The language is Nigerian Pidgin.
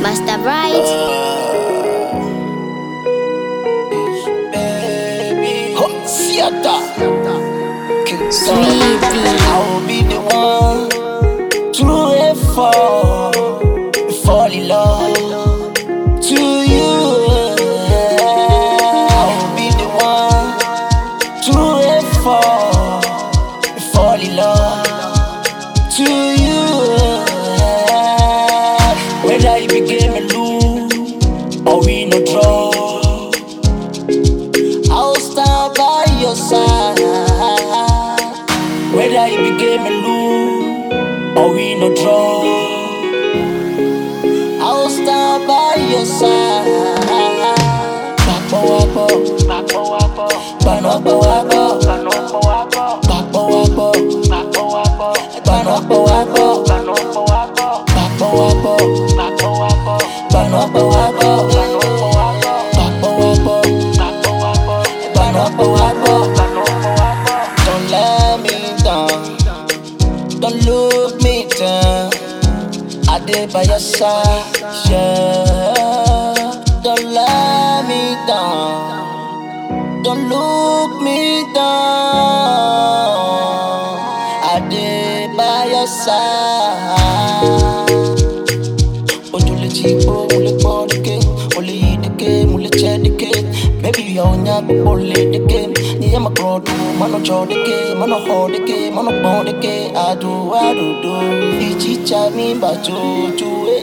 Master Bright. Baby, hot theater. Sweetie. I will be the one to fall in love to you. I will be the one to fall in love to you. Whether it became a lose or we no draw, I'll stand by your side. Whether it became a lose or we no draw, I'll stand by your side. Bapo wapo, banopo wapo, banopo wapo, bapo wapo, banopo wapo, banopo wapo, bapo wapo, banopo wapo, banopo wapo. Don't let me down, don't look me down. I did by your side, yeah. Don't let me down, don't look me down. I did by your side. Ojule chipo, mule podike, ole idike, mule chedike. Baby, you're not only the game. Yeah, my bro, mano chodike, mano hodike, mano bodike. I do. Ichi chami bacho,